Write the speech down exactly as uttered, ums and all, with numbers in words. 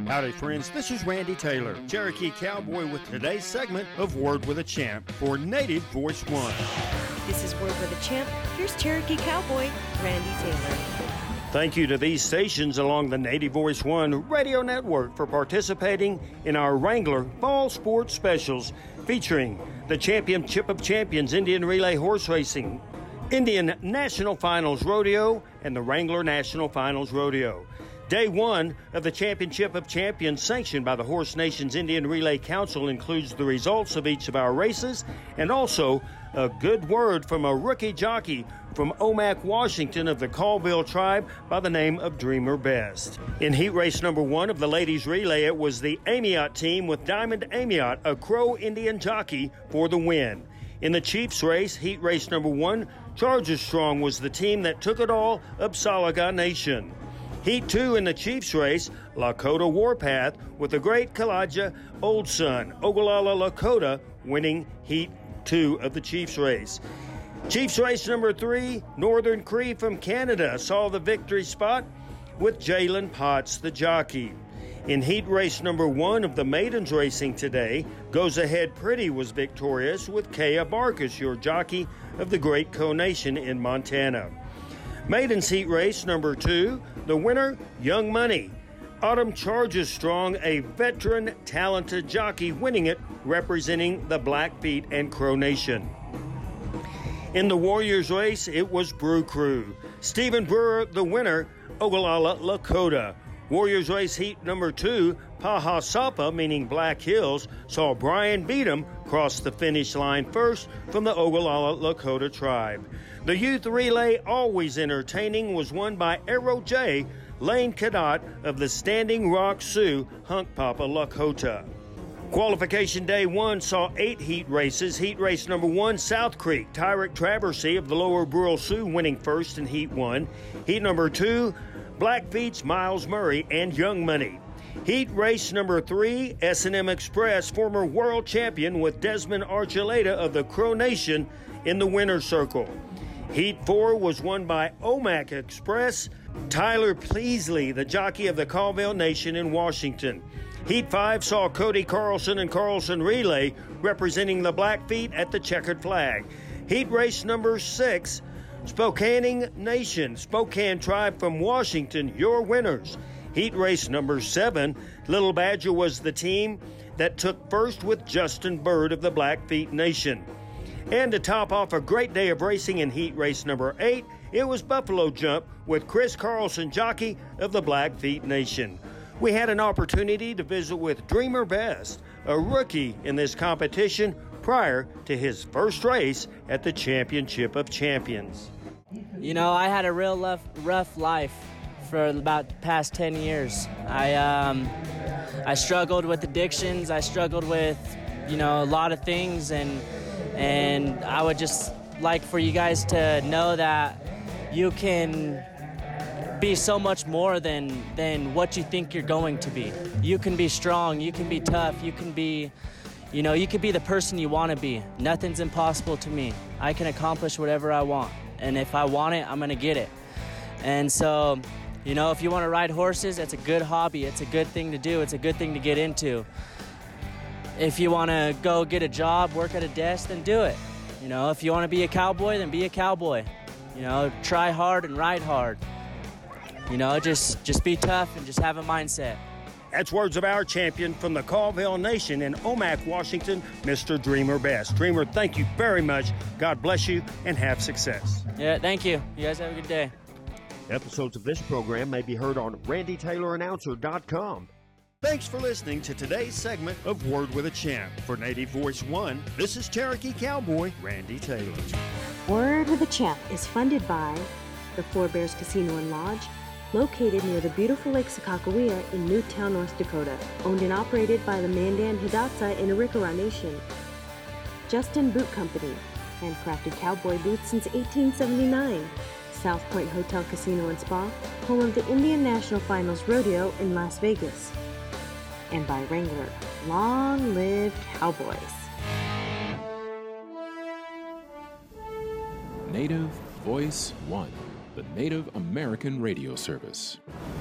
Howdy, friends. This is Randy Taylor, Cherokee Cowboy, with today's segment of Word with a Champ for Native Voice One. This is Word with a Champ. Here's Cherokee Cowboy, Randy Taylor. Thank you to these stations along the Native Voice One radio network for participating in our Wrangler Fall Sports Specials featuring the Championship of Champions Indian Relay Horse Racing, Indian National Finals Rodeo, and the Wrangler National Finals Rodeo. Day one of the Championship of Champions, sanctioned by the Horse Nations Indian Relay Council, includes the results of each of our races and also a good word from a rookie jockey from Omak, Washington, of the Colville tribe by the name of Dreamer Best. In heat race number one of the ladies relay, it was the Amiot team with Diamond Amiot, a Crow Indian jockey, for the win. In the Chiefs race, heat race number one, Charger Strong was the team that took it all, Upsalaga Nation. Heat two in the Chiefs race, Lakota Warpath with the great Kalaja Old Son, Ogallala Lakota, winning Heat two of the Chiefs race. Chiefs race number three, Northern Cree from Canada, saw the victory spot with Jalen Potts, the jockey. In heat race number one of the maidens racing today, Goes Ahead Pretty was victorious with Kea Barkus, your jockey of the Great Co Nation in Montana. Maidens heat race number two, the winner, Young Money. Autumn Charges Strong, a veteran, talented jockey, winning it, representing the Blackfeet and Crow Nation. In the Warriors race, it was Brew Crew. Stephen Brewer, the winner, Ogallala Lakota. Warriors race heat number two, Pahasapa, meaning Black Hills, saw Brian Beatum cross the finish line first from the Ogallala Lakota tribe. The youth relay, always entertaining, was won by Arrow J, Lane Cadot of the Standing Rock Sioux, Hunkpapa Lakota. Qualification day one saw eight heat races. Heat race number one, South Creek, Tyrek Traversey of the Lower Burrell Sioux winning first in heat one. Heat number two, Blackfeet's Miles Murray and Young Money. Heat race number three, S and M Express, former world champion with Desmond Archuleta of the Crow Nation in the winner's circle. Heat four was won by Omak Express, Tyler Pleasley, the jockey of the Colville Nation in Washington. Heat five saw Cody Carlson and Carlson Relay representing the Blackfeet at the checkered flag. Heat race number six, Spokane Nation, Spokane Tribe from Washington, your winners. Heat race number seven, Little Badger was the team that took first with Justin Bird of the Blackfeet Nation. And to top off a great day of racing in heat race number eight, it was Buffalo Jump with Chris Carlson, jockey of the Blackfeet Nation. We had an opportunity to visit with Dreamer Best, a rookie in this competition prior to his first race at the Championship of Champions. You know, I had a real rough, rough life for about the past ten years. I, um, I struggled with addictions. I struggled with, you know, a lot of things, and and I would just like for you guys to know that you can be so much more than than what you think you're going to be. You can be strong, you can be tough, you can be, you know, you can be the person you want to be. Nothing's impossible to me. I can accomplish whatever I want, and if I want it, I'm gonna get it. And so, you know, if you want to ride horses, it's a good hobby, it's a good thing to do, it's a good thing to get into. If you want to go get a job, work at a desk, then do it. You know, if you want to be a cowboy, then be a cowboy. You know, try hard and ride hard. You know, just just be tough and just have a mindset. That's words of our champion from the Colville Nation in Omak, Washington, Mister Dreamer Best. Dreamer, thank you very much. God bless you and have success. Yeah, thank you. You guys have a good day. Episodes of this program may be heard on randy taylor announcer dot com. Thanks for listening to today's segment of Word with a Champ. For Native Voice One, this is Cherokee Cowboy Randy Taylor. Word with a Champ is funded by the Four Bears Casino and Lodge, located near the beautiful Lake Sakakawea in Newtown, North Dakota, owned and operated by the Mandan Hidatsa in Arikara Nation. Justin Boot Company, handcrafted cowboy boots since eighteen seventy-nine. South Point Hotel Casino and Spa, home of the Indian National Finals Rodeo in Las Vegas. And by Wrangler, long live Cowboys. Native Voice One, the Native American radio service.